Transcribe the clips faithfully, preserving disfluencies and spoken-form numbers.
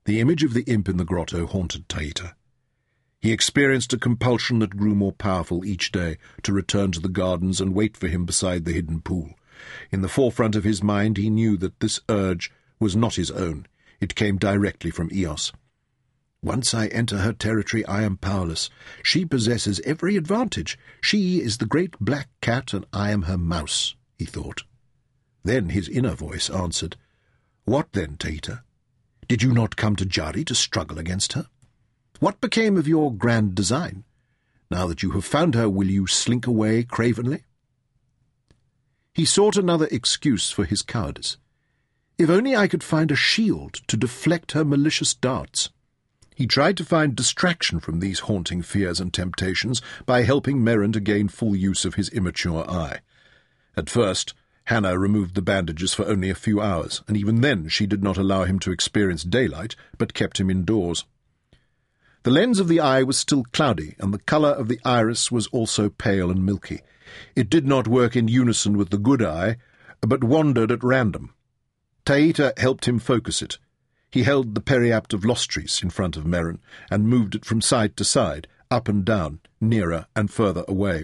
The image of the imp in the grotto haunted Taita. He experienced a compulsion that grew more powerful each day to return to the gardens and wait for him beside the hidden pool. In the forefront of his mind he knew that this urge was not his own. It came directly from Eos. Once I enter her territory, I am powerless. She possesses every advantage. She is the great black cat, and I am her mouse, he thought. Then his inner voice answered, What then, Taita? Did you not come to Jari to struggle against her? What became of your grand design? Now that you have found her, will you slink away cravenly? He sought another excuse for his cowardice. If only I could find a shield to deflect her malicious darts. He tried to find distraction from these haunting fears and temptations by helping Merrin to gain full use of his immature eye. At first, Hannah removed the bandages for only a few hours, and even then she did not allow him to experience daylight, but kept him indoors. The lens of the eye was still cloudy, and the colour of the iris was also pale and milky. It did not work in unison with the good eye, but wandered at random. Taita helped him focus it. He held the periapt of Lostris in front of Merrin, and moved it from side to side, up and down, nearer and further away.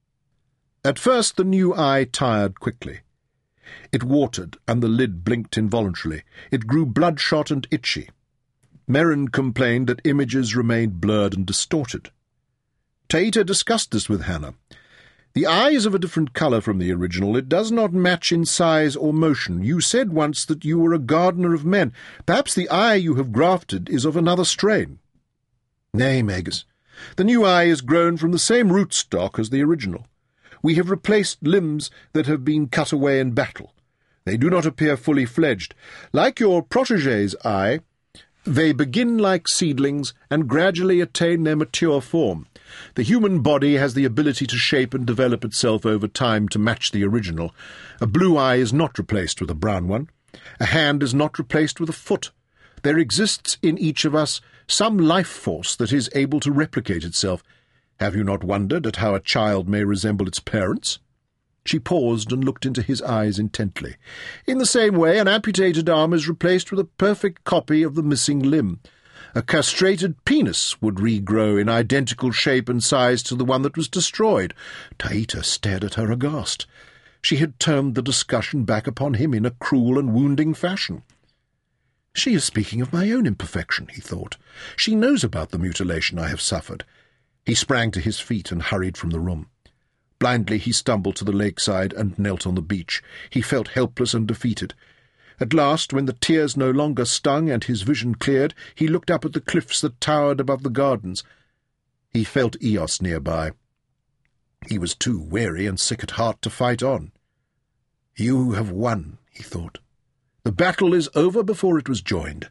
At first the new eye tired quickly. It watered, and the lid blinked involuntarily. It grew bloodshot and itchy. Merrin complained that images remained blurred and distorted. Taita discussed this with Hannah. The eye is of a different colour from the original. It does not match in size or motion. You said once that you were a gardener of men. Perhaps the eye you have grafted is of another strain. Nay, Magus. The new eye is grown from the same rootstock as the original. We have replaced limbs that have been cut away in battle. They do not appear fully fledged. Like your protégé's eye, they begin like seedlings and gradually attain their mature form. The human body has the ability to shape and develop itself over time to match the original. A blue eye is not replaced with a brown one. A hand is not replaced with a foot. There exists in each of us some life force that is able to replicate itself. Have you not wondered at how a child may resemble its parents? She paused and looked into his eyes intently. In the same way, an amputated arm is replaced with a perfect copy of the missing limb. A castrated penis would regrow in identical shape and size to the one that was destroyed. Taita stared at her aghast. She had turned the discussion back upon him in a cruel and wounding fashion. She is speaking of my own imperfection, he thought. She knows about the mutilation I have suffered. He sprang to his feet and hurried from the room. Blindly he stumbled to the lakeside and knelt on the beach. He felt helpless and defeated. At last, when the tears no longer stung and his vision cleared, he looked up at the cliffs that towered above the gardens. He felt Eos nearby. He was too weary and sick at heart to fight on. You have won, he thought. The battle is over before it was joined.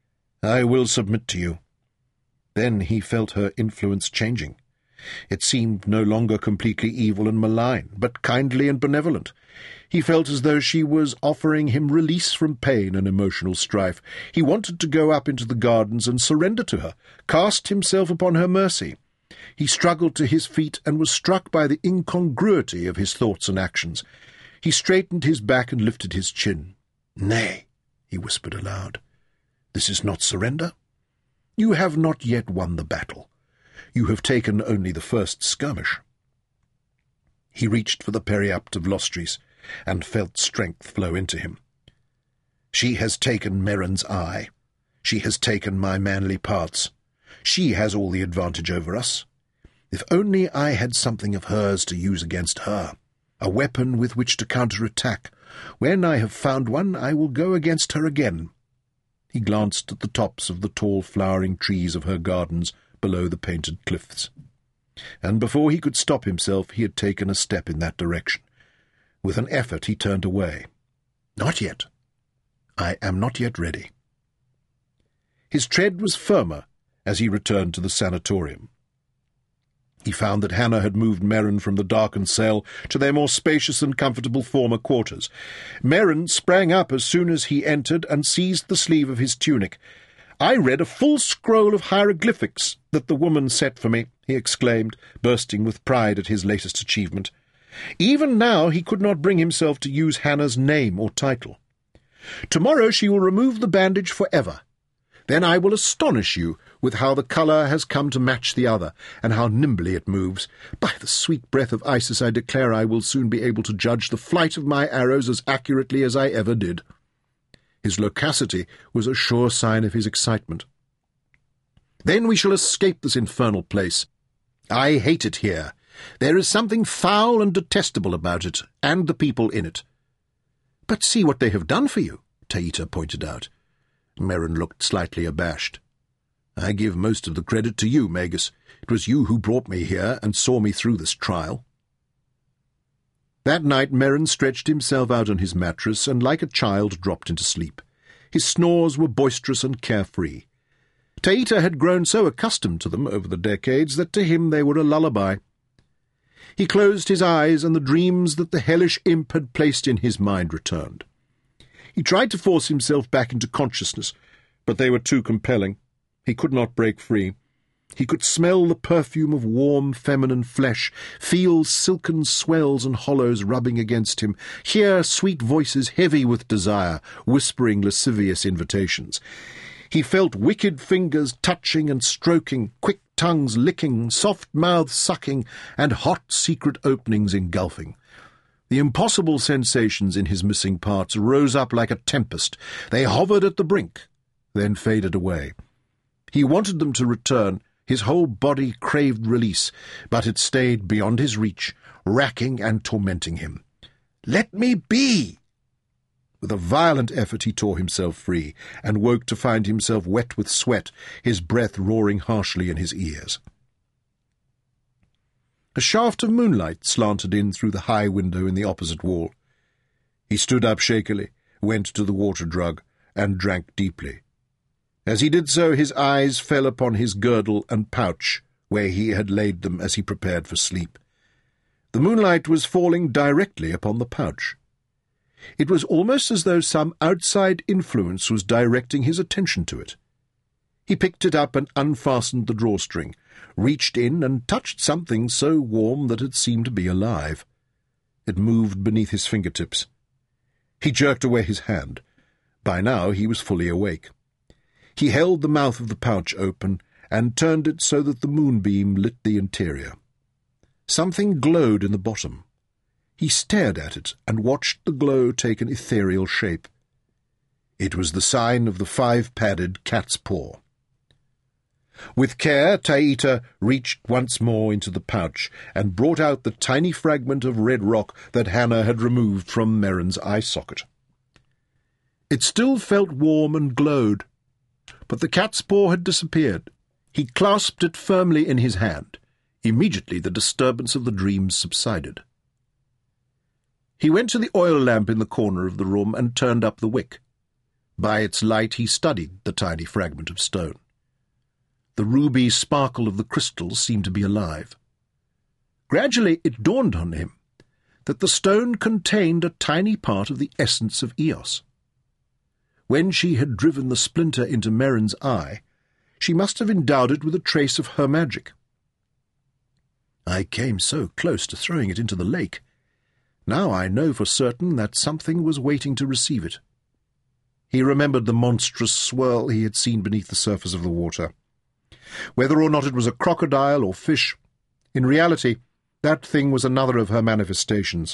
I will submit to you. Then he felt her influence changing. It seemed no longer completely evil and malign, but kindly and benevolent. He felt as though she was offering him release from pain and emotional strife. He wanted to go up into the gardens and surrender to her, cast himself upon her mercy. He struggled to his feet and was struck by the incongruity of his thoughts and actions. He straightened his back and lifted his chin. Nay, he whispered aloud. This is not surrender. You have not yet won the battle. You have taken only the first skirmish. He reached for the periapt of Lostris, and felt strength flow into him. She has taken Merrin's eye. She has taken my manly parts. She has all the advantage over us. If only I had something of hers to use against her, a weapon with which to counterattack. When I have found one, I will go against her again. He glanced at the tops of the tall flowering trees of her gardens below the painted cliffs. And before he could stop himself, he had taken a step in that direction. With an effort he turned away. Not yet. I am not yet ready. His tread was firmer as he returned to the sanatorium. He found that Hannah had moved Merrin from the darkened cell to their more spacious and comfortable former quarters. Merrin sprang up as soon as he entered and seized the sleeve of his tunic. I read a full scroll of hieroglyphics that the woman set for me, he exclaimed, bursting with pride at his latest achievement. Even now he could not bring himself to use Hannah's name or title. Tomorrow she will remove the bandage forever. Then I will astonish you with how the colour has come to match the other, and how nimbly it moves. By the sweet breath of Isis, I declare I will soon be able to judge the flight of my arrows as accurately as I ever did." His loquacity was a sure sign of his excitement. "Then we shall escape this infernal place. I hate it here. There is something foul and detestable about it, and the people in it." "But see what they have done for you," Taita pointed out. Merrin looked slightly abashed. "I give most of the credit to you, Magus. It was you who brought me here and saw me through this trial." That night Merrin stretched himself out on his mattress and, like a child, dropped into sleep. His snores were boisterous and carefree. Taita had grown so accustomed to them over the decades that to him they were a lullaby. He closed his eyes, and the dreams that the hellish imp had placed in his mind returned. He tried to force himself back into consciousness, but they were too compelling. He could not break free. He could smell the perfume of warm feminine flesh, feel silken swells and hollows rubbing against him, hear sweet voices heavy with desire, whispering lascivious invitations. He felt wicked fingers touching and stroking, quick tongues licking, soft mouths sucking, and hot secret openings engulfing. The impossible sensations in his missing parts rose up like a tempest. They hovered at the brink, then faded away. He wanted them to return. His whole body craved release, but it stayed beyond his reach, racking and tormenting him. "Let me be!" With a violent effort he tore himself free, and woke to find himself wet with sweat, his breath roaring harshly in his ears. A shaft of moonlight slanted in through the high window in the opposite wall. He stood up shakily, went to the water jug, and drank deeply. As he did so, his eyes fell upon his girdle and pouch, where he had laid them as he prepared for sleep. The moonlight was falling directly upon the pouch. It was almost as though some outside influence was directing his attention to it. He picked it up and unfastened the drawstring, reached in and touched something so warm that it seemed to be alive. It moved beneath his fingertips. He jerked away his hand. By now he was fully awake. He held the mouth of the pouch open and turned it so that the moonbeam lit the interior. Something glowed in the bottom. He stared at it and watched the glow take an ethereal shape. It was the sign of the five-padded cat's paw. With care, Taita reached once more into the pouch and brought out the tiny fragment of red rock that Hannah had removed from Merrin's eye socket. It still felt warm and glowed, but the cat's paw had disappeared. He clasped it firmly in his hand. Immediately the disturbance of the dreams subsided. He went to the oil lamp in the corner of the room and turned up the wick. By its light he studied the tiny fragment of stone. The ruby sparkle of the crystal seemed to be alive. Gradually it dawned on him that the stone contained a tiny part of the essence of Eos. When she had driven the splinter into Merrin's eye, she must have endowed it with a trace of her magic. "I came so close to throwing it into the lake. Now I know for certain that something was waiting to receive it." He remembered the monstrous swirl he had seen beneath the surface of the water. Whether or not it was a crocodile or fish, in reality, that thing was another of her manifestations.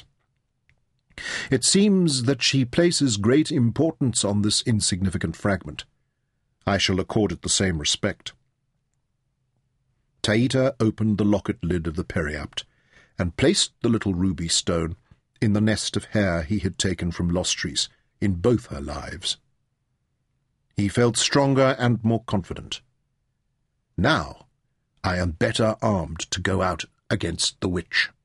It seems that she places great importance on this insignificant fragment. I shall accord it the same respect. Taita opened the locket lid of the periapt and placed the little ruby stone in the nest of hair he had taken from Lostris in both her lives. He felt stronger and more confident. Now I am better armed to go out against the witch.